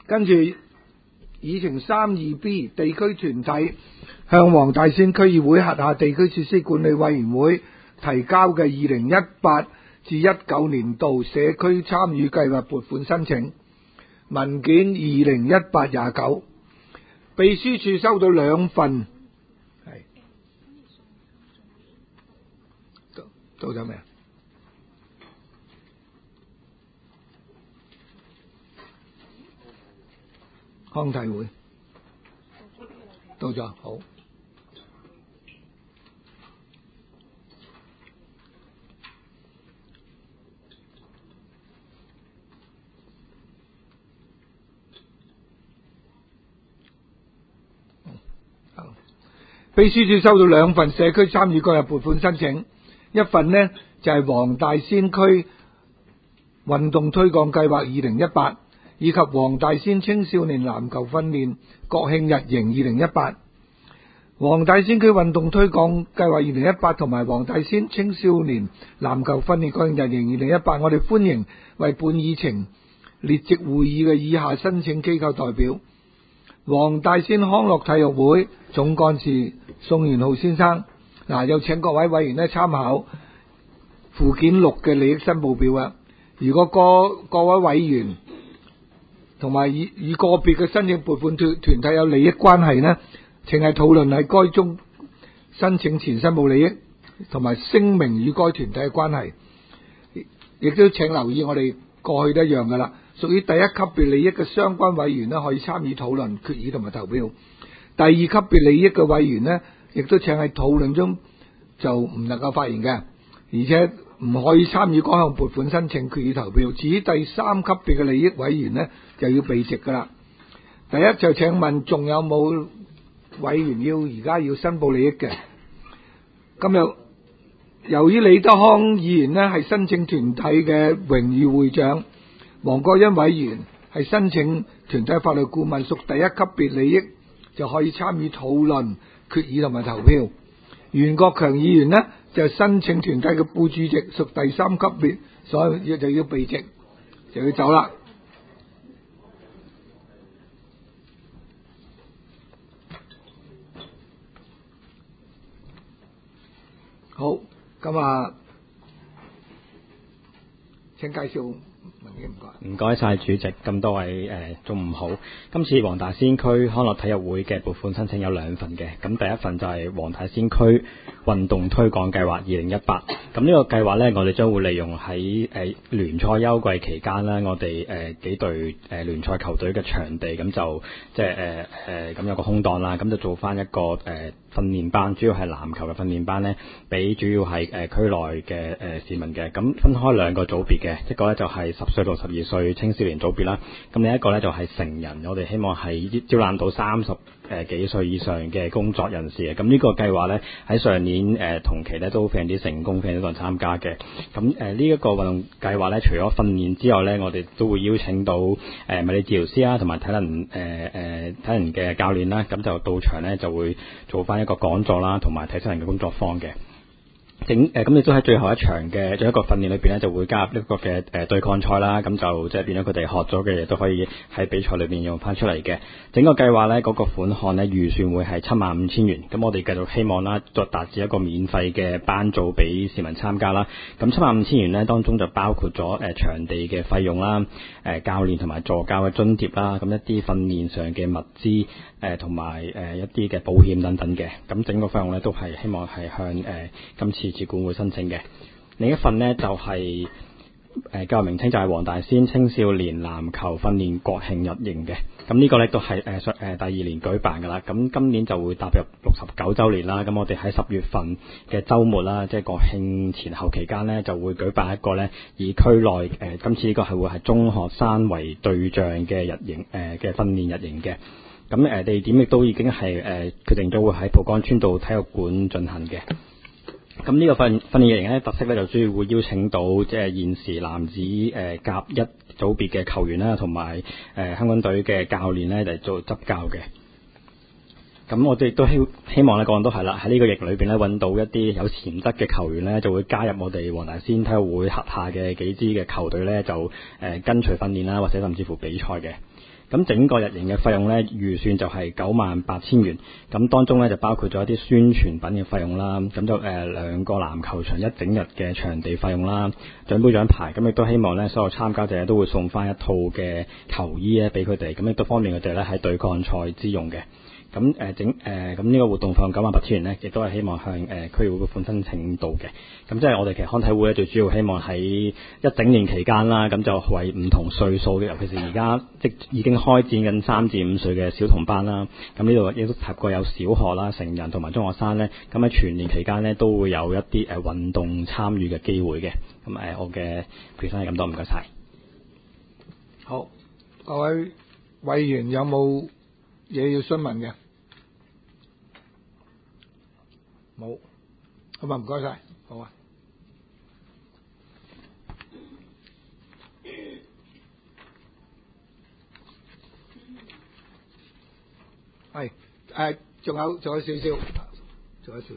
跟住議程 3(2)B 地區團體向黃大仙區議會轄下地區設施管理委員會提交嘅2018至19年度社區參與計劃撥款申請文件2018-29，秘書處收到2份，到咗未啊？康體會到咗，好。秘書處收到2份社區參與計劃撥款申請，一份呢就係黃大仙區運動推廣計劃2018，以及黃大仙青少年籃球訓練國慶日營2018。黃大仙區運動推廣計劃2018同埋黃大仙青少年籃球訓練國慶日營2018，我哋歡迎為本議程列席會議嘅以下申請機構代表：黃大仙康樂體育會總幹事宋元浩先生。又請各位委員呢參考附件6嘅利益申報表啊。如果各位委員同埋與個別嘅申請撥款團體有利益關係呢，請係討論喺該中申請前申報利益，同埋聲明與該團體嘅關係。亦都請留意我哋過去都一樣噶啦，屬於第一級別利益嘅相關委員呢，可以參與討論、決議同埋投票。第二級別利益嘅委員呢，亦都請喺討論中就唔能夠發言嘅，而且唔可以參與該項撥款申請、決議投票。至於第3級別嘅利益委員呢，就要避席噶啦。第一就請問仲有冇委員而家要申報利益嘅？今日由於李德康議員呢係申請團體嘅榮譽會長，黃國恩委員係申請團體法律顧問，屬第一級別利益，就可以參與討論、決議同埋投票。袁國強議員呢就申請團體嘅副主席，屬第3級別，所以就要避席，就要走啦。好，咁請介紹文件， 唔該晒主席，咁多位中午好。今次黃大仙區康樂體育會嘅撥款申請有2份嘅，咁第一份就係黃大仙區運動推廣計劃2018。咁呢個計劃呢，我哋將會利用喺聯賽休季期間啦，我哋幾隊聯賽球隊嘅場地，咁就即係咁有個空檔啦，咁就做翻一個訓練班，主要係籃球嘅訓練班呢，俾主要係區內嘅市民嘅。咁分開2個組別嘅，一個呢就係10歲到12歲青少年組別啦，咁另一個呢就係成人，我哋希望係招攬到30幾歲以上嘅工作人士嘅。咁呢個計劃呢，喺上年同期呢都非常之成功，非常多人參加嘅。咁呢一個運動計劃呢，除咗訓練之外呢，我哋都會邀請到物理治療師啦，同埋體能嘅教練啦，咁就到場呢，就會做翻一個講座啦，同埋體適能嘅工作坊嘅。咁亦都喺最後一場嘅最後一個訓練裏邊咧，就會加入呢個嘅對抗賽啦。咁就即係變咗佢哋學咗嘅嘢都可以喺比賽裏邊用翻出嚟嘅。整個計劃咧，嗰個款項咧預算會係75,000元。咁我哋繼續希望啦，再達至一個免費嘅班組俾市民參加啦。咁75,000元咧當中就包括咗場地嘅費用啦、教練同埋助教嘅津貼啦，咁一啲訓練上嘅物資同埋一啲嘅保險等等嘅。咁整個費用咧都係希望係向今次自管會申請嘅。另一份呢，就係計劃名稱就係黃大仙青少年籃球訓練國慶日營嘅。咁呢個呢，都係第2年舉辦噶啦。咁今年就會踏入69週年啦。咁我哋喺10月份嘅週末啦，即係國慶前後期間呢，就會舉辦一個呢以區內今次呢個係會係中學生為對象嘅日營嘅訓練日營嘅。咁地點亦都已經係決定咗會喺蒲崗村道體育館進行嘅。咁呢個訓練營咧特色咧就主要會邀請到即係現時男子甲1組別嘅球員啦，同埋香港隊嘅教練咧嚟做執教嘅。 咁我哋亦都希望咧，個人都係啦，喺呢個疫裏邊咧揾到一啲有潛質嘅球員咧，就會加入我哋黃大仙體育會轄下嘅幾支嘅球隊咧，就跟隨訓練啦，或者甚至乎比賽嘅。咁整個日營嘅費用咧，預算就係98,000元。咁當中咧就包括咗一啲宣傳品嘅費用啦，咁就2個籃球場一整日嘅場地費用啦，獎杯獎牌。咁亦都希望咧，所有參加者都會送翻一套嘅球衣咧俾佢哋，咁亦都方便佢哋咧喺對抗賽之用嘅。咁咁呢個活動費用98,000元咧，亦都係希望向區議會撥款申請到嘅。咁即係我哋其實康體會咧，最主要希望喺一整年期間啦，咁就為唔同歲數嘅，尤其是而家即已經開展緊3至5歲嘅小童班啦。咁呢度亦都提過有小學啦、成人同埋中學生咧，咁喺全年期間咧都會有一啲運動參與嘅機會嘅。咁我嘅培訓係咁多，唔該晒。 好，各位委員有冇嘢要詢問嘅？冇，咁啊唔該晒，好啊。係仲有少少，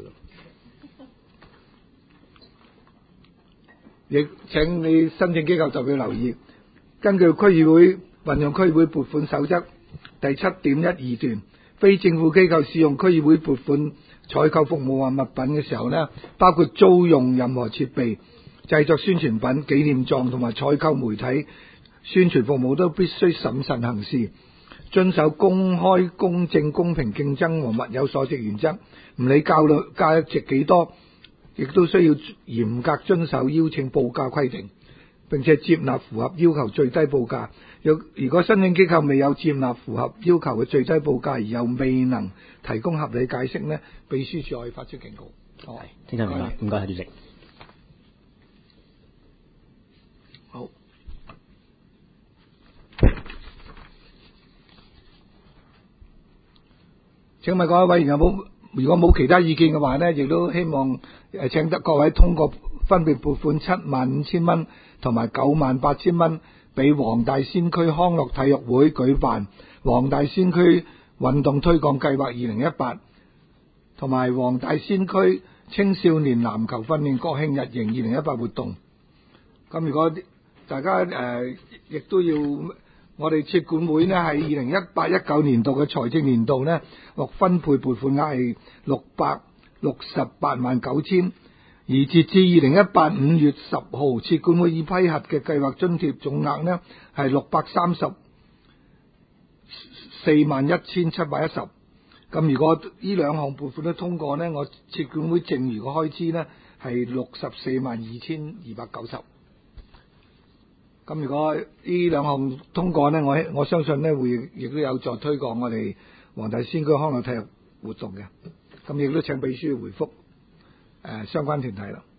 亦請你申請機構代表留意，根據區議會運用區議會撥款守則第7.12段，非政府機構使用區議會撥款採購服務或物品嘅時候呢，包括租用任何設備、製作宣傳品、紀念狀同埋採購媒體宣傳服務，都必須審慎行事，遵守公開、公正、公平競爭和物有所值原則，唔理價值幾多，亦都需要嚴格遵守邀請報價規定，並且接納符合要求最低報價。如果申請機構未有接納符合要求嘅最低報價，而又未能提供合理解釋呢，秘書處可以發出警告。好， 聽得明白，唔該，主席。 好。請問各位委員有冇？如果冇其他意見嘅話呢，亦都希望請得各位通過分別撥款75,000蚊同埋98,000蚊俾黃大仙區康樂體育會舉辦黃大仙區運動推廣計劃2018，同埋黃大仙區青少年籃球訓練國慶日營2018活動。咁如果大家亦都要，我哋設管會呢喺2018-19年度嘅財政年度呢，獲分配撥款額係6689000，而截至2018 5月10號，設管會已批核嘅計劃津貼總額呢係6341710。咁如果呢兩項撥款都通過呢，我設管會剩餘嘅開支呢係642,290。咁如果呢兩項通過呢，我相信呢會亦都有助推廣我哋黃大仙區康樂體育活動嘅。咁亦都請秘書回覆相關團體啦。